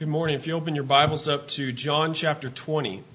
Good morning. If you open your Bibles up to John chapter 20.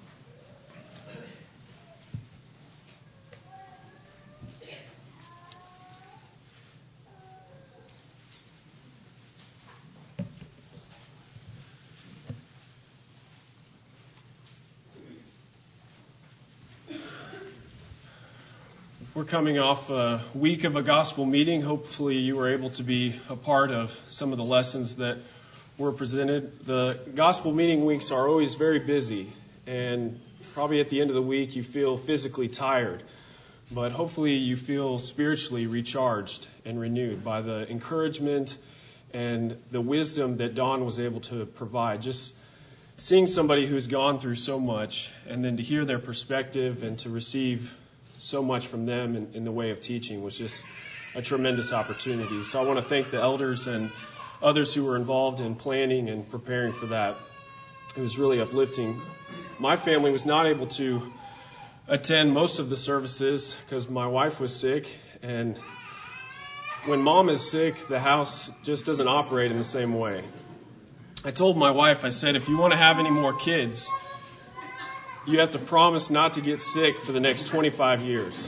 We're coming off a week of a gospel meeting. Hopefully you were able to be a part of some of the lessons that were presented. The gospel meeting weeks are always very busy, and probably at the end of the week you feel physically tired, but hopefully you feel spiritually recharged and renewed by the encouragement and the wisdom that Dawn was able to provide. Just seeing somebody who's gone through so much, and then to hear their perspective and to receive so much from them in the way of teaching was just a tremendous opportunity. So I want to thank the elders and others who were involved in planning and preparing for that. It was really uplifting. My family was not able to attend most of the services because my wife was sick, and when mom is sick, the house just doesn't operate in the same way. I told my wife, I said, if you want to have any more kids, you have to promise not to get sick for the next 25 years.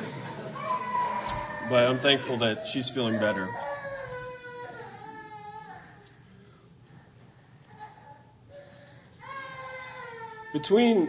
But I'm thankful that she's feeling better. Between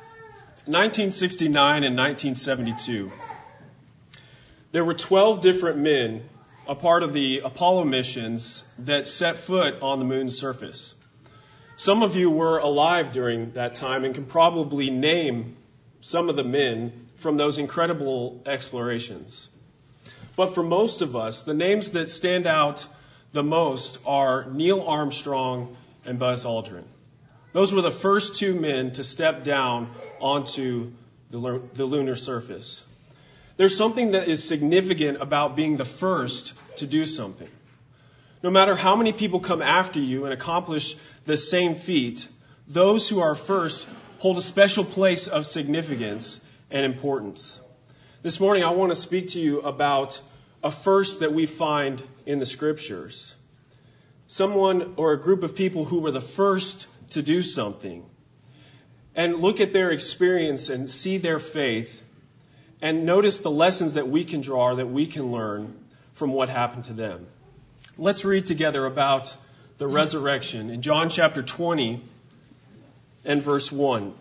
1969 and 1972, there were 12 different men, a part of the Apollo missions, that set foot on the moon's surface. Some of you were alive during that time and can probably name some of the men from those incredible explorations. But for most of us, the names that stand out the most are Neil Armstrong and Buzz Aldrin. Those were the first two men to step down onto the lunar surface. There's something that is significant about being the first to do something. No matter how many people come after you and accomplish the same feat, those who are first hold a special place of significance and importance. This morning I want to speak to you about a first that we find in the Scriptures. Someone or a group of people who were the first to do something. And look at their experience and see their faith and notice the lessons that we can draw, that we can learn from what happened to them. Let's read together about the resurrection in John chapter 20 and verse 1.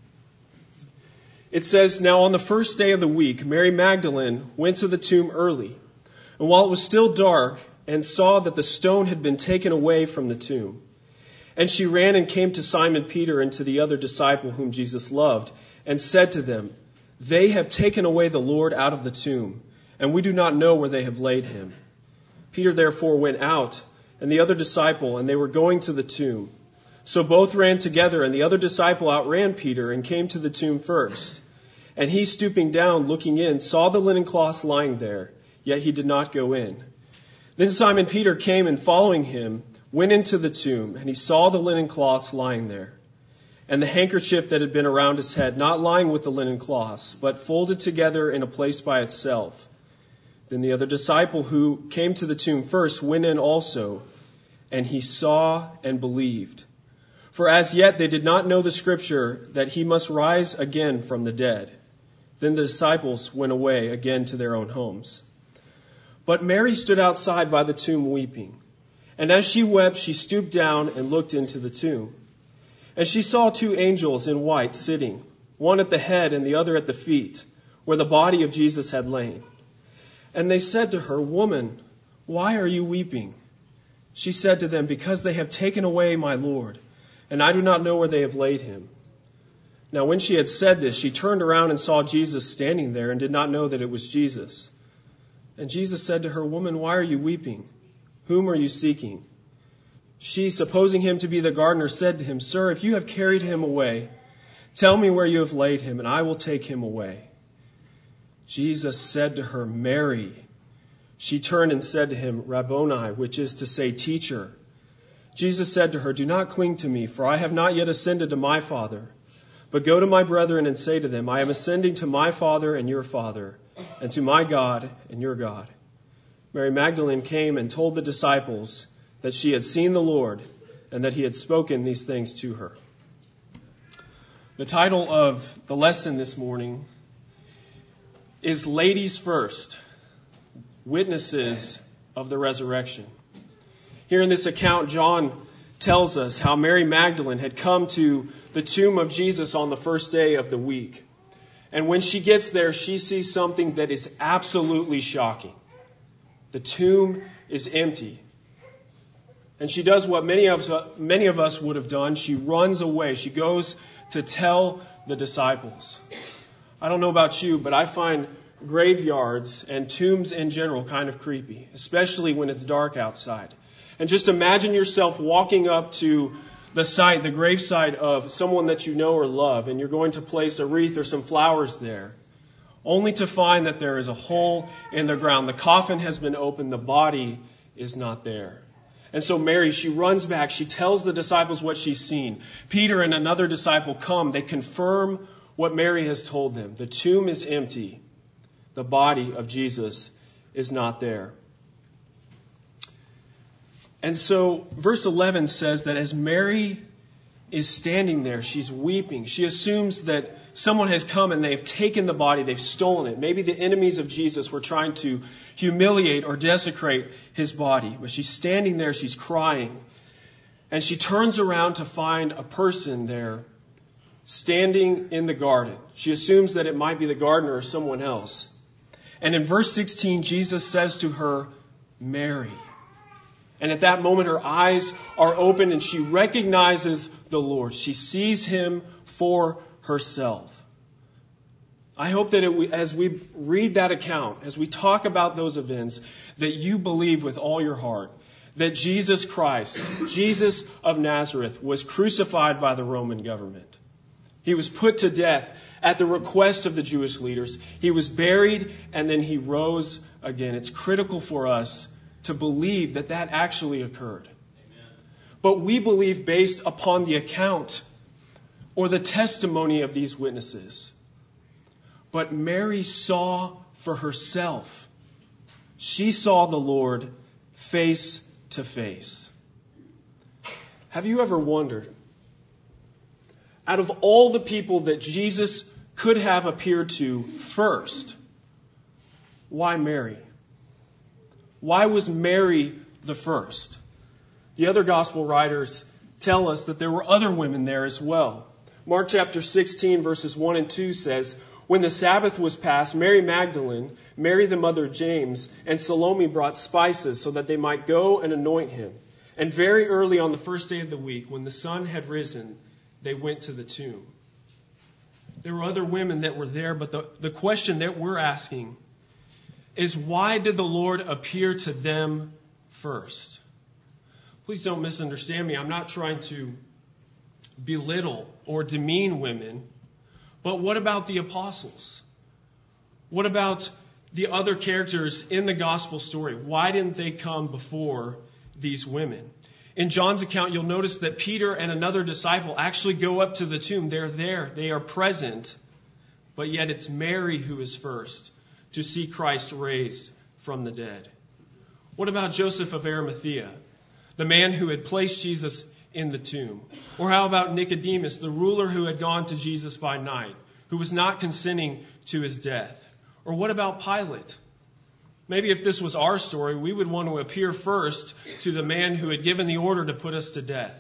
It says, "Now on the first day of the week, Mary Magdalene went to the tomb early, and while it was still dark, and saw that the stone had been taken away from the tomb. And she ran and came to Simon Peter and to the other disciple whom Jesus loved, and said to them, 'They have taken away the Lord out of the tomb, and we do not know where they have laid him.' Peter therefore went out, and the other disciple, and they were going to the tomb. So both ran together, and the other disciple outran Peter and came to the tomb first. And he, stooping down, looking in, saw the linen cloths lying there, yet he did not go in. Then Simon Peter came, and following him, went into the tomb, and he saw the linen cloths lying there, and the handkerchief that had been around his head, not lying with the linen cloths, but folded together in a place by itself. Then the other disciple who came to the tomb first went in also, and he saw and believed. For as yet they did not know the scripture that he must rise again from the dead. Then the disciples went away again to their own homes. But Mary stood outside by the tomb weeping. And as she wept, she stooped down and looked into the tomb. And she saw two angels in white sitting, one at the head and the other at the feet, where the body of Jesus had lain. And they said to her, 'Woman, why are you weeping?' She said to them, 'Because they have taken away my Lord, and I do not know where they have laid him.' Now when she had said this, she turned around and saw Jesus standing there and did not know that it was Jesus. And Jesus said to her, 'Woman, why are you weeping? Whom are you seeking?' She, supposing him to be the gardener, said to him, 'Sir, if you have carried him away, tell me where you have laid him, and I will take him away.' Jesus said to her, 'Mary.' She turned and said to him, 'Rabboni,' which is to say, Teacher. Jesus said to her, 'Do not cling to me, for I have not yet ascended to my Father. But go to my brethren and say to them, I am ascending to my Father and your Father, and to my God and your God.' Mary Magdalene came and told the disciples that she had seen the Lord, and that he had spoken these things to her. The title of the lesson this morning is Ladies First, Witnesses of the Resurrection. Here in this account, John tells us how Mary Magdalene had come to the tomb of Jesus on the first day of the week. And when she gets there, she sees something that is absolutely shocking. The tomb is empty. And she does what many of us would have done. She runs away. She goes to tell the disciples. I don't know about you, but I find graveyards and tombs in general kind of creepy, especially when it's dark outside. And just imagine yourself walking up to the site, the gravesite of someone that you know or love, and you're going to place a wreath or some flowers there, only to find that there is a hole in the ground. The coffin has been opened. The body is not there. And so Mary, she runs back. She tells the disciples what she's seen. Peter and another disciple come. They confirm what Mary has told them. The tomb is empty. The body of Jesus is not there. And so verse 11 says that as Mary is standing there, she's weeping. She assumes that someone has come and they've taken the body, they've stolen it. Maybe the enemies of Jesus were trying to humiliate or desecrate his body. But she's standing there, she's crying. And she turns around to find a person there standing in the garden. She assumes that it might be the gardener or someone else. And in verse 16, Jesus says to her, Mary. And at that moment, her eyes are open and she recognizes the Lord. She sees him for herself. I hope that as we read that account, as we talk about those events, that you believe with all your heart that Jesus Christ, Jesus of Nazareth, was crucified by the Roman government. He was put to death at the request of the Jewish leaders. He was buried and then he rose again. It's critical for us to believe that that actually occurred. Amen. But we believe based upon the account or the testimony of these witnesses. But Mary saw for herself. She saw the Lord face to face. Have you ever wondered, out of all the people that Jesus could have appeared to first, why Mary? Why was Mary the first? The other gospel writers tell us that there were other women there as well. Mark chapter 16 verses 1 and 2 says, when the Sabbath was past, Mary Magdalene, Mary the mother of James, and Salome brought spices so that they might go and anoint him. And very early on the first day of the week, when the sun had risen, they went to the tomb. There were other women that were there, but the question that we're asking is, why did the Lord appear to them first? Please don't misunderstand me. I'm not trying to belittle or demean women. But what about the apostles? What about the other characters in the gospel story? Why didn't they come before these women? In John's account, you'll notice that Peter and another disciple actually go up to the tomb. They're there. They are present. But yet it's Mary who is first to see Christ raised from the dead. What about Joseph of Arimathea, the man who had placed Jesus in the tomb? Or how about Nicodemus, the ruler who had gone to Jesus by night, who was not consenting to his death? Or what about Pilate? Maybe if this was our story, we would want to appear first to the man who had given the order to put us to death.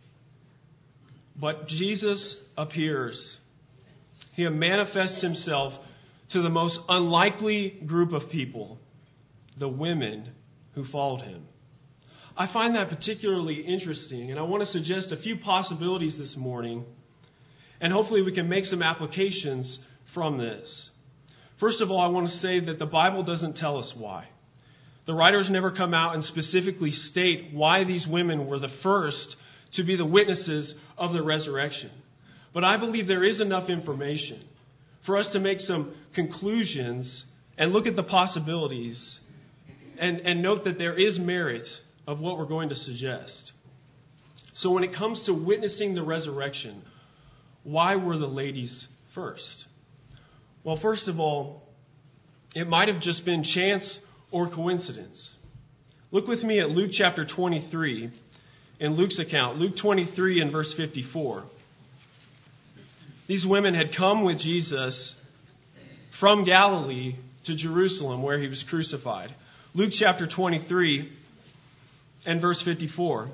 But Jesus appears. He manifests himself to the most unlikely group of people, the women who followed him. I find that particularly interesting, and I want to suggest a few possibilities this morning, and hopefully we can make some applications from this. First of all, I want to say that the Bible doesn't tell us why. The writers never come out and specifically state why these women were the first to be the witnesses of the resurrection. But I believe there is enough information for us to make some conclusions and look at the possibilities and note that there is merit of what we're going to suggest. So when it comes to witnessing the resurrection, why were the ladies first? Well, first of all, it might have just been chance or coincidence. Look with me at Luke chapter 23 in Luke's account, Luke 23 and verse 54. These women had come with Jesus from Galilee to Jerusalem where he was crucified. Luke chapter 23 and verse 54.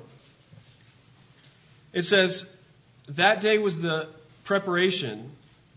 It says, That day was the preparation,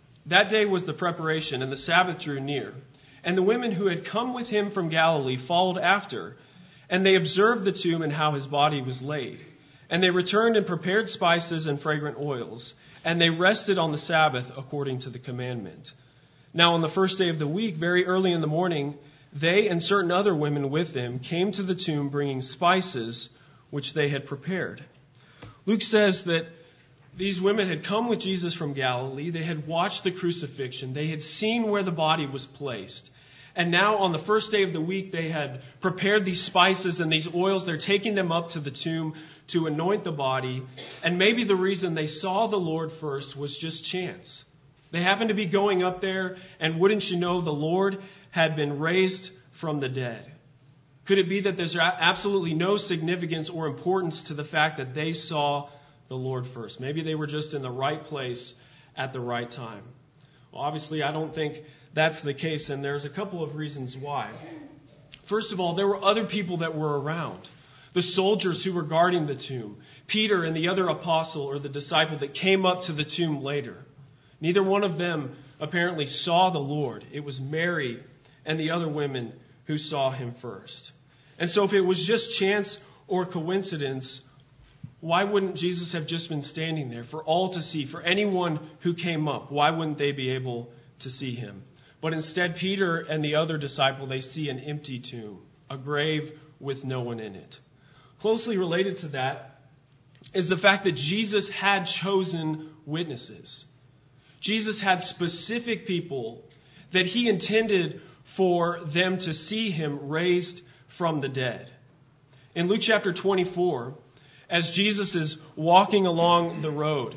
and the Sabbath drew near. And the women who had come with him from Galilee followed after, and they observed the tomb and how his body was laid. And they returned and prepared spices and fragrant oils, and they rested on the Sabbath according to the commandment. Now on the first day of the week, very early in the morning, they and certain other women with them came to the tomb bringing spices which they had prepared. Luke says that these women had come with Jesus from Galilee. They had watched the crucifixion. They had seen where the body was placed. And now on the first day of the week, they had prepared these spices and these oils. They're taking them up to the tomb to anoint the body. And maybe the reason they saw the Lord first was just chance. They happened to be going up there, and wouldn't you know, the Lord had been raised from the dead. Could it be that there's absolutely no significance or importance to the fact that they saw the Lord first? Maybe they were just in the right place at the right time. Well, obviously, I don't think that's the case, and there's a couple of reasons why. First of all, there were other people that were around. The soldiers who were guarding the tomb, Peter and the other apostle or the disciple that came up to the tomb later. Neither one of them apparently saw the Lord. It was Mary and the other women who saw him first. And so if it was just chance or coincidence, why wouldn't Jesus have just been standing there for all to see, for anyone who came up? Why wouldn't they be able to see him? But instead, Peter and the other disciple, they see an empty tomb, a grave with no one in it. Closely related to that is the fact that Jesus had chosen witnesses. Jesus had specific people that he intended for them to see him raised from the dead. In Luke chapter 24, as Jesus is walking along the road,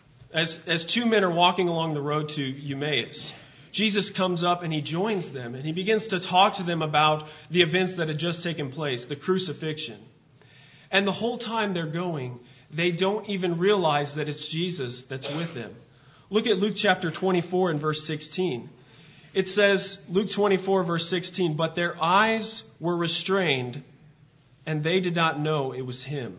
as two men are walking along the road to Emmaus, Jesus comes up and he joins them and he begins to talk to them about the events that had just taken place, the crucifixion. And the whole time they're going, they don't even realize that it's Jesus that's with them. Look at Luke chapter 24 and verse 16. It says, Luke 24 verse 16, but their eyes were restrained and they did not know it was him.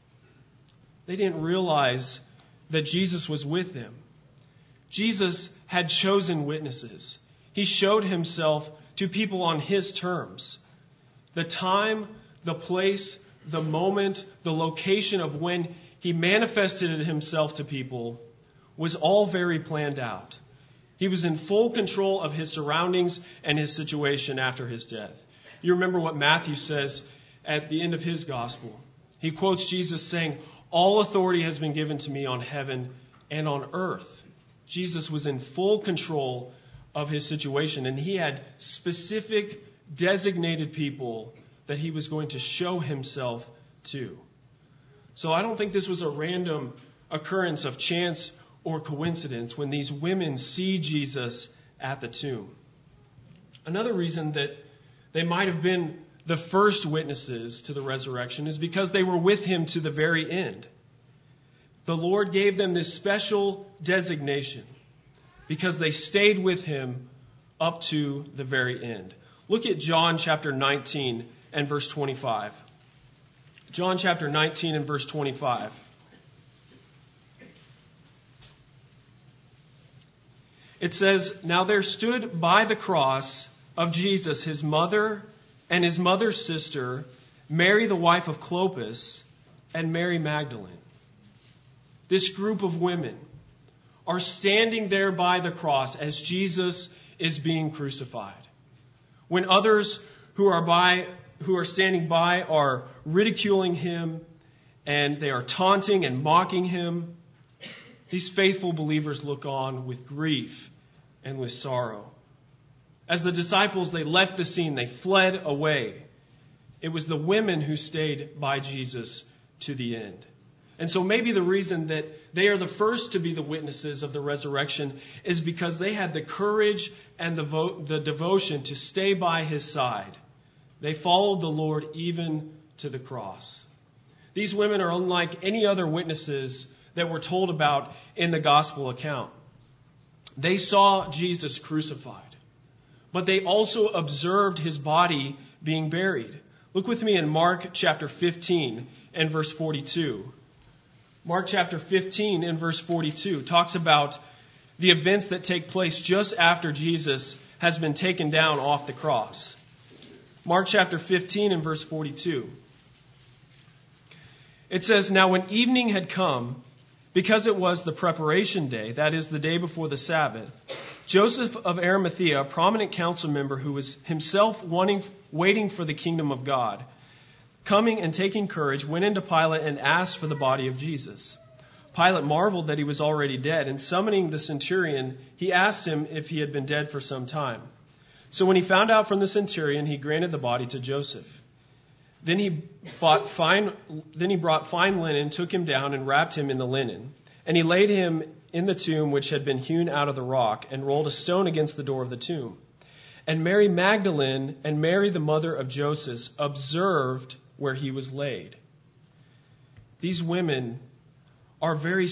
They didn't realize that Jesus was with them. Jesus had chosen witnesses. He showed himself to people on his terms. The time, the place, the moment, the location of when he manifested himself to people was all very planned out. He was in full control of his surroundings and his situation after his death. You remember what Matthew says at the end of his gospel. He quotes Jesus saying, all authority has been given to me on heaven and on earth. Jesus was in full control of his situation, and he had specific designated people that he was going to show himself to. So I don't think this was a random occurrence of chance or coincidence when these women see Jesus at the tomb. Another reason that they might have been the first witnesses to the resurrection is because they were with him to the very end. The Lord gave them this special designation because they stayed with him up to the very end. Look at John chapter 19 and verse 25. John chapter 19 and verse 25. It says, now there stood by the cross of Jesus his mother and his mother's sister, Mary the wife of Clopas, and Mary Magdalene. This group of women are standing there by the cross as Jesus is being crucified. When others who are standing by are ridiculing him and they are taunting and mocking him, these faithful believers look on with grief and with sorrow. As the disciples, they left the scene, they fled away. It was the women who stayed by Jesus to the end. And so maybe the reason that they are the first to be the witnesses of the resurrection is because they had the courage and the devotion to stay by his side. They followed the Lord even to the cross. These women are unlike any other witnesses that were told about in the gospel account. They saw Jesus crucified, but they also observed his body being buried. Look with me in Mark chapter 15 and verse 42. Mark chapter 15 and verse 42 talks about the events that take place just after Jesus has been taken down off the cross. Mark chapter 15 and verse 42. It says, "Now when evening had come, because it was the preparation day, that is the day before the Sabbath, Joseph of Arimathea, a prominent council member who was himself waiting for the kingdom of God, coming and taking courage, went into Pilate and asked for the body of Jesus. Pilate marveled that he was already dead, and summoning the centurion, he asked him if he had been dead for some time. So when he found out from the centurion, he granted the body to Joseph. Then he brought fine linen, took him down, and wrapped him in the linen. And he laid him in the tomb which had been hewn out of the rock, and rolled a stone against the door of the tomb. And Mary Magdalene and Mary, the mother of Joseph, observed where he was laid." These women are a very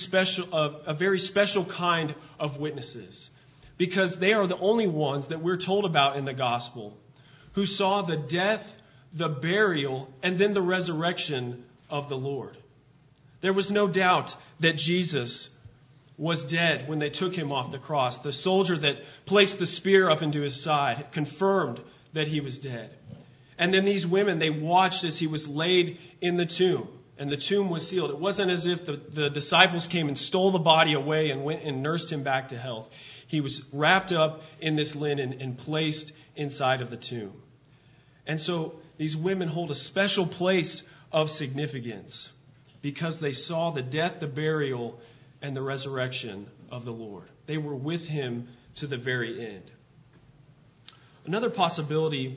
special kind of witnesses, because they are the only ones that we're told about in the gospel who saw the death, the burial, and then the resurrection of the Lord. There was no doubt that Jesus was dead when they took him off the cross. The soldier that placed the spear up into his side confirmed that he was dead. And then these women, they watched as he was laid in the tomb, and the tomb was sealed. It wasn't as if the disciples came and stole the body away and went and nursed him back to health. He was wrapped up in this linen and placed inside of the tomb. And so these women hold a special place of significance because they saw the death, the burial, and the resurrection of the Lord. They were with him to the very end. Another possibility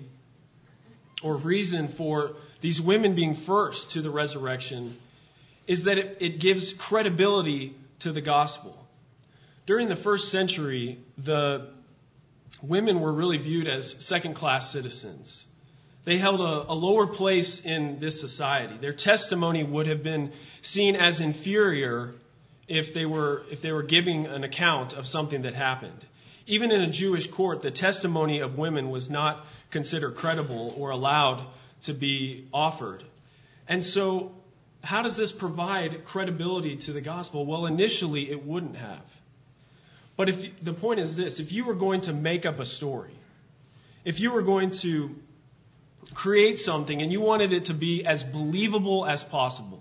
or reason for these women being first to the resurrection is that it gives credibility to the gospel. During the first century, the women were really viewed as second-class citizens. They held a lower place in this society. Their testimony would have been seen as inferior if they were giving an account of something that happened. Even in a Jewish court, the testimony of women was not considered credible or allowed to be offered. And so, how does this provide credibility to the gospel? Well, initially, it wouldn't have. But the point is this: if you were going to make up a story, if you were going to create something and you wanted it to be as believable as possible,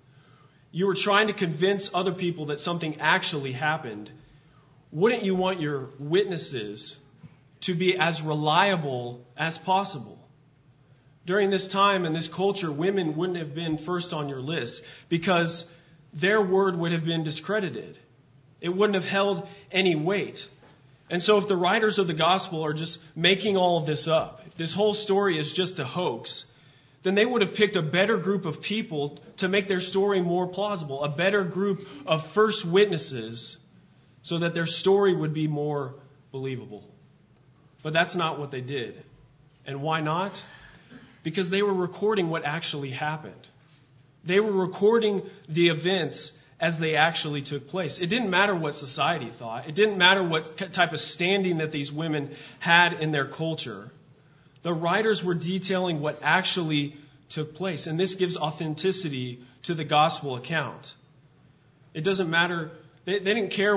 you were trying to convince other people that something actually happened, wouldn't you want your witnesses to be as reliable as possible? During this time and this culture, women wouldn't have been first on your list because their word would have been discredited. It wouldn't have held any weight. And so if the writers of the gospel are just making all of this up, if this whole story is just a hoax, then they would have picked a better group of people to make their story more plausible, a better group of first witnesses so that their story would be more believable. But that's not what they did. And why not? Because they were recording what actually happened. They were recording the events as they actually took place. It didn't matter what society thought. It didn't matter what type of standing that these women had in their culture. The writers were detailing what actually took place, and this gives authenticity to the gospel account. It doesn't matter. They didn't care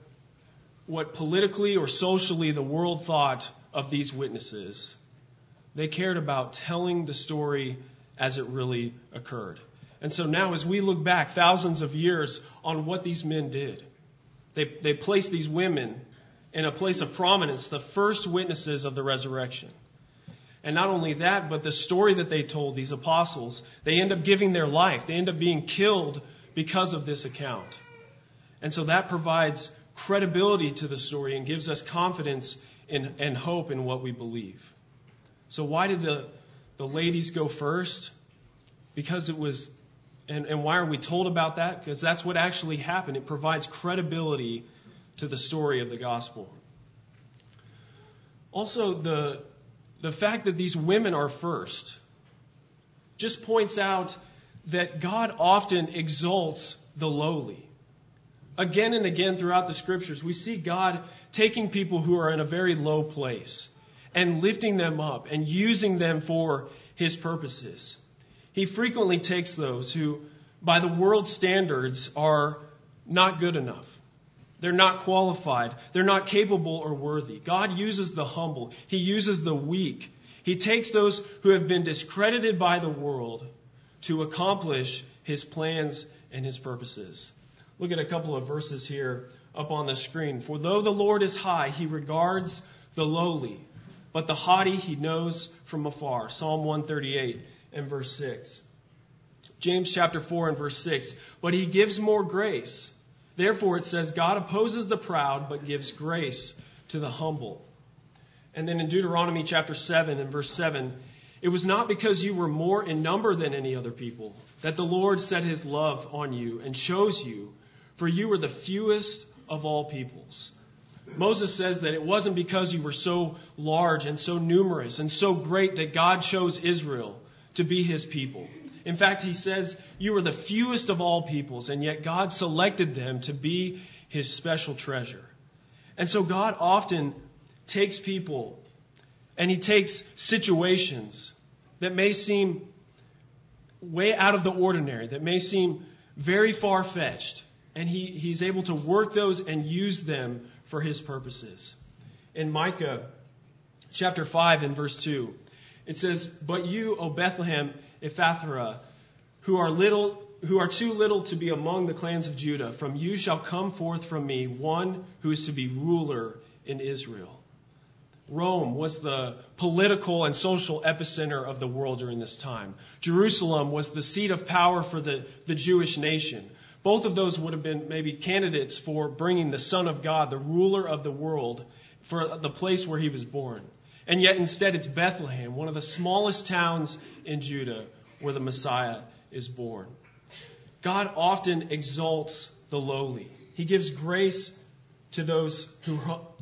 what politically or socially the world thought of these witnesses. They cared about telling the story as it really occurred. And so now as we look back thousands of years on what these men did, they placed these women in a place of prominence, the first witnesses of the resurrection. And not only that, but the story that they told, these apostles, they end up giving their life. They end up being killed because of this account. And so that provides credibility to the story and gives us confidence and hope in what we believe. So why did the ladies go first? Because it was, and why are we told about that? Because that's what actually happened. It provides credibility to the story of the gospel. Also, the fact that these women are first just points out that God often exalts the lowly. Again and again throughout the scriptures, we see God taking people who are in a very low place and lifting them up and using them for his purposes. He frequently takes those who, by the world's standards, are not good enough. They're not qualified. They're not capable or worthy. God uses the humble. He uses the weak. He takes those who have been discredited by the world to accomplish his plans and his purposes. Look at a couple of verses here up on the screen. For though the Lord is high, he regards the lowly, but the haughty he knows from afar. Psalm 138 and verse 6. James chapter 4 and verse 6. But he gives more grace. Therefore it says, God opposes the proud, but gives grace to the humble. And then in Deuteronomy chapter 7 and verse 7, it was not because you were more in number than any other people that the Lord set his love on you and chose you, for you were the fewest of all peoples. Moses says that it wasn't because you were so large and so numerous and so great that God chose Israel to be his people. In fact, he says you were the fewest of all peoples, and yet God selected them to be his special treasure. And so God often takes people and he takes situations that may seem way out of the ordinary, that may seem very far-fetched, and he's able to work those and use them for his purposes. In Micah chapter 5 and verse 2, it says, But you, O Bethlehem Ephrathah, who are too little to be among the clans of Judah, from you shall come forth from me one who is to be ruler in Israel. Rome was the political and social epicenter of the world during this time. Jerusalem was the seat of power for the Jewish nation. Both of those would have been maybe candidates for bringing the Son of God, the ruler of the world, for the place where he was born. And yet instead it's Bethlehem, one of the smallest towns in Judah, where the Messiah is born. God often exalts the lowly. He gives grace to those who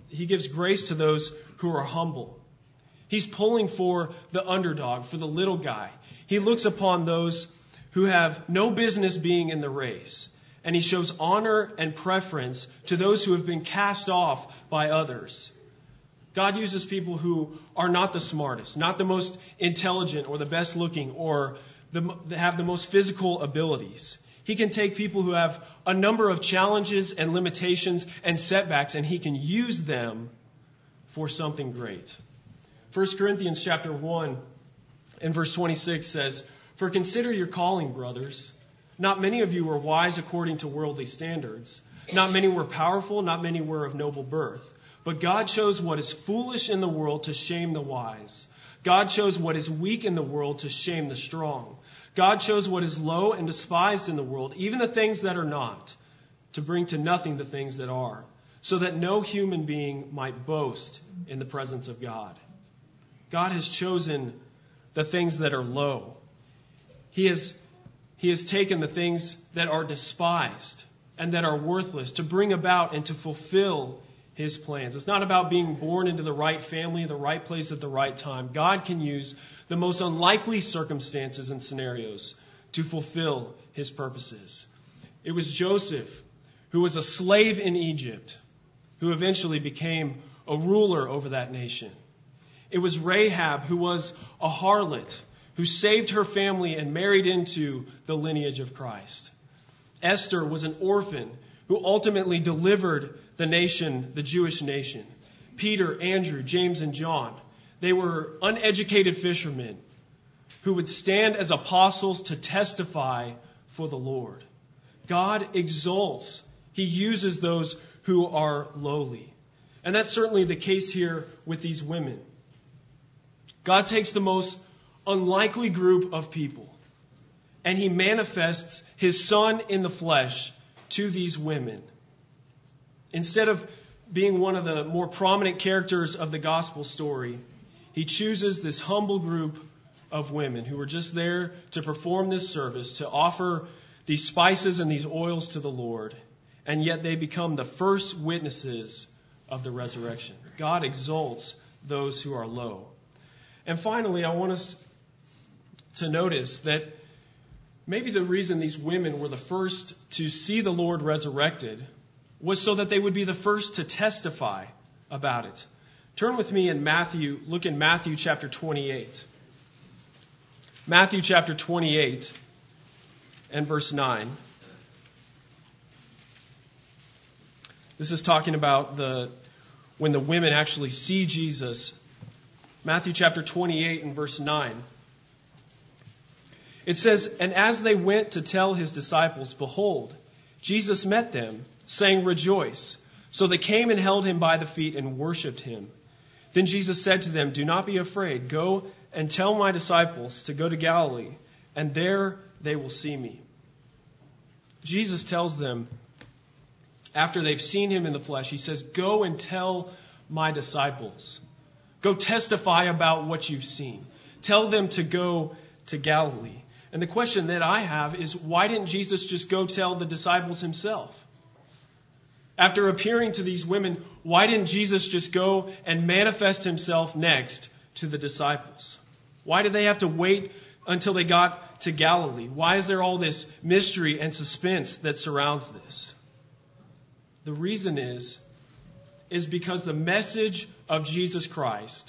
are humble. He's pulling for the underdog, for the little guy. He looks upon those who have no business being in the race, and he shows honor and preference to those who have been cast off by others. God uses people who are not the smartest, not the most intelligent or the best looking or have the most physical abilities. He can take people who have a number of challenges and limitations and setbacks, and he can use them for something great. 1 Corinthians chapter 1 and verse 26 says, For consider your calling, brothers. Not many of you were wise according to worldly standards. Not many were powerful, not many were of noble birth. But God chose what is foolish in the world to shame the wise. God chose what is weak in the world to shame the strong. God chose what is low and despised in the world, even the things that are not, to bring to nothing the things that are, so that no human being might boast in the presence of God. God has chosen the things that are low. He has taken the things that are despised and that are worthless to bring about and to fulfill his plans. It's not about being born into the right family, the right place at the right time. God can use the most unlikely circumstances and scenarios to fulfill his purposes. It was Joseph, who was a slave in Egypt, who eventually became a ruler over that nation. It was Rahab, who was a harlot, who saved her family and married into the lineage of Christ. Esther was an orphan who ultimately delivered the nation, the Jewish nation. Peter, Andrew, James, and John, they were uneducated fishermen who would stand as apostles to testify for the Lord. God exalts. He uses those who are lowly. And that's certainly the case here with these women. God takes the most unlikely group of people and he manifests his Son in the flesh to these women. Instead of being one of the more prominent characters of the gospel story, he chooses this humble group of women who were just there to perform this service, to offer these spices and these oils to the Lord, and yet they become the first witnesses of the resurrection. God exalts those who are low. And finally, I want us to notice that Maybe the reason these women were the first to see the Lord resurrected was so that they would be the first to testify about it. Turn with me in Matthew, look in Matthew chapter 28. Matthew chapter 28 and verse 9. This is talking about when the women actually see Jesus. Matthew chapter 28 and verse 9. It says, "And as they went to tell his disciples, behold, Jesus met them, saying, 'Rejoice.' So they came and held him by the feet and worshipped him. Then Jesus said to them, 'Do not be afraid. Go and tell my disciples to go to Galilee, and there they will see me.'" Jesus tells them, after they've seen him in the flesh, he says, "Go and tell my disciples. Go testify about what you've seen. Tell them to go to Galilee." And the question that I have is, why didn't Jesus just go tell the disciples himself? After appearing to these women, why didn't Jesus just go and manifest himself next to the disciples? Why did they have to wait until they got to Galilee? Why is there all this mystery and suspense that surrounds this? The reason is because the message of Jesus Christ,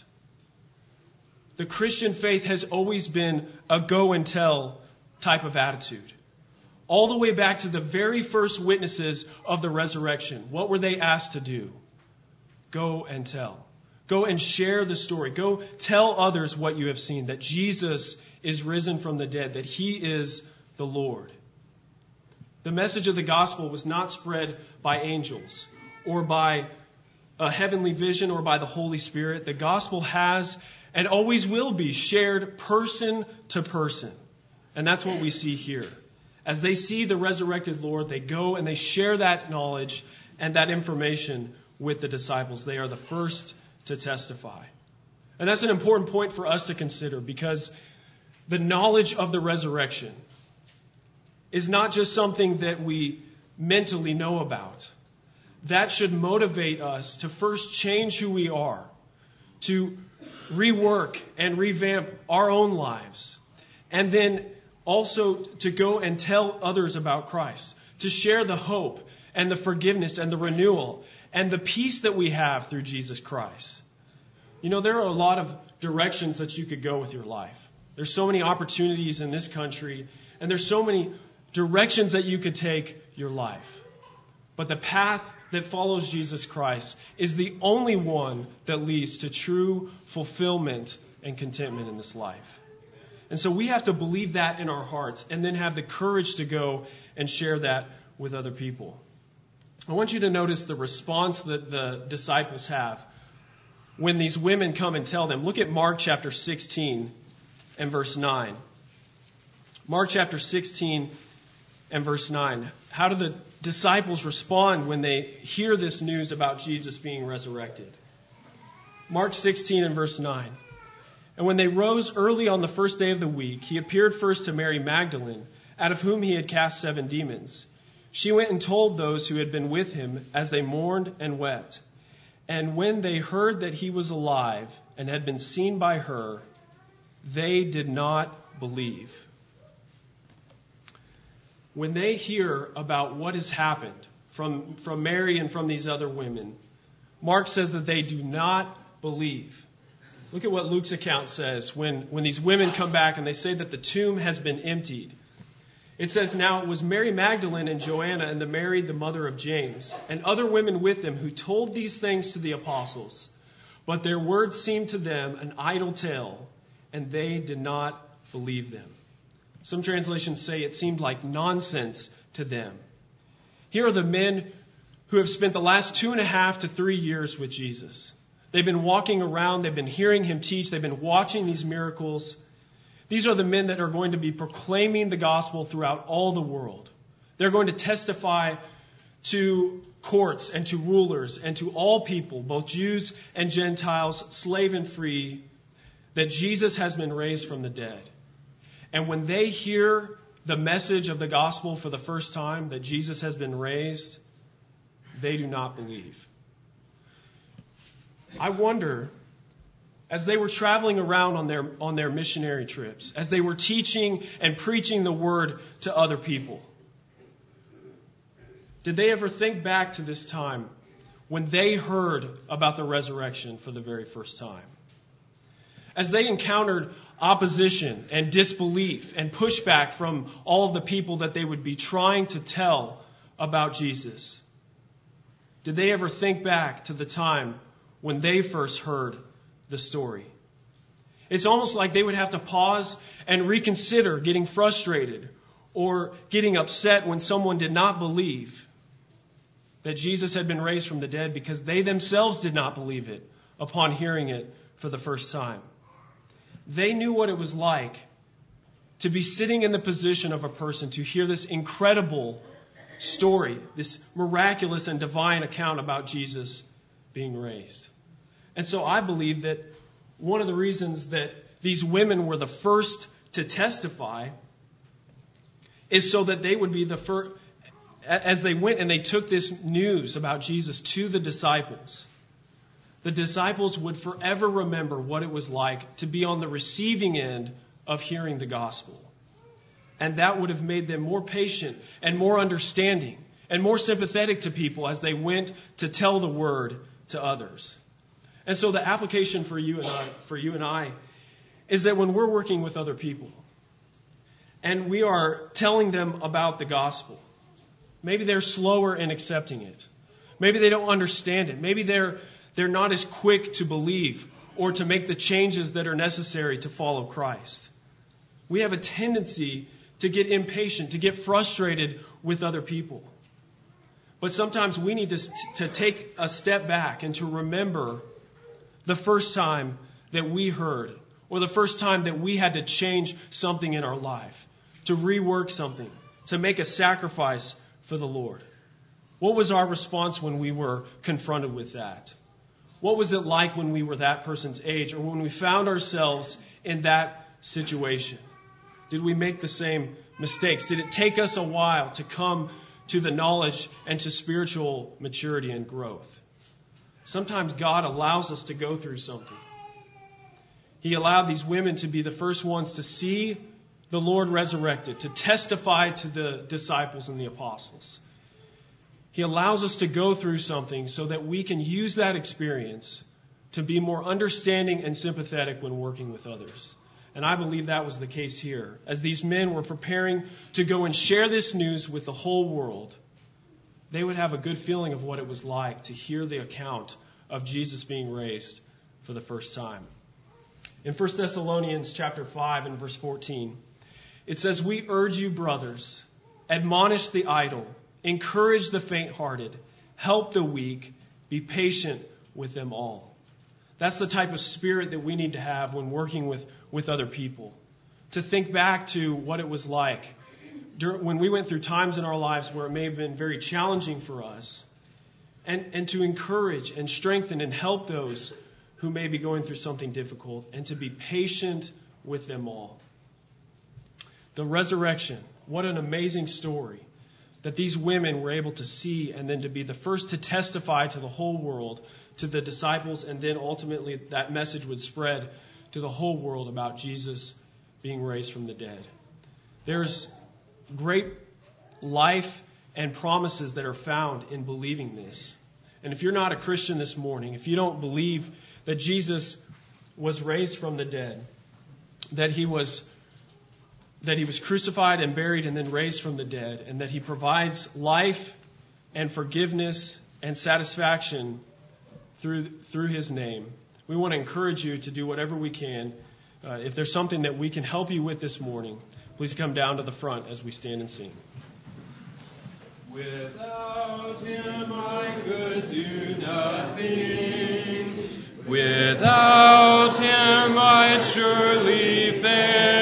the Christian faith, has always been a go and tell type of attitude. All the way back to the very first witnesses of the resurrection. What were they asked to do? Go and tell. Go and share the story. Go tell others what you have seen, that Jesus is risen from the dead, that he is the Lord. The message of the gospel was not spread by angels or by a heavenly vision or by the Holy Spirit. The gospel has and always will be shared person to person. And that's what we see here. As they see the resurrected Lord, they go and they share that knowledge and that information with the disciples. They are the first to testify. And that's an important point for us to consider, because the knowledge of the resurrection is not just something that we mentally know about. That should motivate us to first change who we are, to rework and revamp our own lives, and then also to go and tell others about Christ, to share the hope and the forgiveness and the renewal and the peace that we have through Jesus Christ. You know, there are a lot of directions that you could go with your life. There's so many opportunities in this country, and there's so many directions that you could take your life. But the path that follows Jesus Christ is the only one that leads to true fulfillment and contentment in this life. And so we have to believe that in our hearts and then have the courage to go and share that with other people. I want you to notice the response that the disciples have when these women come and tell them. Look at Mark chapter 16 and verse 9. Mark chapter 16 and verse 9. How do the disciples respond when they hear this news about Jesus being resurrected? Mark 16 and verse 9. "And when they rose early on the first day of the week, he appeared first to Mary Magdalene, out of whom he had cast 7 demons. She went and told those who had been with him as they mourned and wept. And when they heard that he was alive and had been seen by her, they did not believe." When they hear about what has happened from Mary and from these other women, Mark says that they do not believe. Look at what Luke's account says when these women come back and they say that the tomb has been emptied. It says, "Now it was Mary Magdalene and Joanna and the Mary, the mother of James, and other women with them who told these things to the apostles. But their words seemed to them an idle tale, and they did not believe them." Some translations say it seemed like nonsense to them. Here are the men who have spent the last 2.5 to 3 years with Jesus. They've been walking around, they've been hearing him teach, they've been watching these miracles. These are the men that are going to be proclaiming the gospel throughout all the world. They're going to testify to courts and to rulers and to all people, both Jews and Gentiles, slave and free, that Jesus has been raised from the dead. And when they hear the message of the gospel for the first time, that Jesus has been raised, they do not believe. I wonder as they were traveling around on their missionary trips, as they were teaching and preaching the word to other people? Did they ever think back to this time when they heard about the resurrection for the very first time? As they encountered opposition and disbelief and pushback from all of the people that they would be trying to tell about Jesus, did they ever think back to the time when they first heard the story? It's almost like they would have to pause and reconsider getting frustrated or getting upset when someone did not believe that Jesus had been raised from the dead, because they themselves did not believe it upon hearing it for the first time. They knew what it was like to be sitting in the position of a person to hear this incredible story, this miraculous and divine account about Jesus being raised. And so I believe that one of the reasons that these women were the first to testify is so that they would be the first, as they went and they took this news about Jesus to the disciples would forever remember what it was like to be on the receiving end of hearing the gospel. And that would have made them more patient and more understanding and more sympathetic to people as they went to tell the word to others. And so the application for you and I is that when we're working with other people and we are telling them about the gospel, maybe they're slower in accepting it. Maybe they don't understand it. Maybe they're not as quick to believe or to make the changes that are necessary to follow Christ. We have a tendency to get impatient, to get frustrated with other people. But sometimes we need to take a step back and to remember the first time that we heard, or the first time that we had to change something in our life, to rework something, to make a sacrifice for the Lord. What was our response when we were confronted with that? What was it like when we were that person's age, or when we found ourselves in that situation? Did we make the same mistakes? Did it take us a while to come to the knowledge and to spiritual maturity and growth? Sometimes God allows us to go through something. He allowed these women to be the first ones to see the Lord resurrected, to testify to the disciples and the apostles. He allows us to go through something so that we can use that experience to be more understanding and sympathetic when working with others. And I believe that was the case here. As these men were preparing to go and share this news with the whole world, they would have a good feeling of what it was like to hear the account of Jesus being raised for the first time. In 1 Thessalonians chapter 5 and verse 14, it says, "We urge you, brothers, admonish the idle, encourage the faint-hearted, help the weak, be patient with them all." That's the type of spirit that we need to have when working with other people. To think back to what it was like when we went through times in our lives where it may have been very challenging for us, and to encourage and strengthen and help those who may be going through something difficult, and to be patient with them all. The resurrection, what an amazing story that these women were able to see, and then to be the first to testify to the whole world, to the disciples, and then ultimately that message would spread to the whole world about Jesus being raised from the dead. There's great life and promises that are found in believing this. And if you're not a Christian this morning, if you don't believe that Jesus was raised from the dead, that he was crucified and buried and then raised from the dead, and that he provides life and forgiveness and satisfaction through his name, we want to encourage you to do whatever we can. If there's something that we can help you with this morning, please come down to the front as we stand and sing. Without him I could do nothing. Without him I'd surely fail.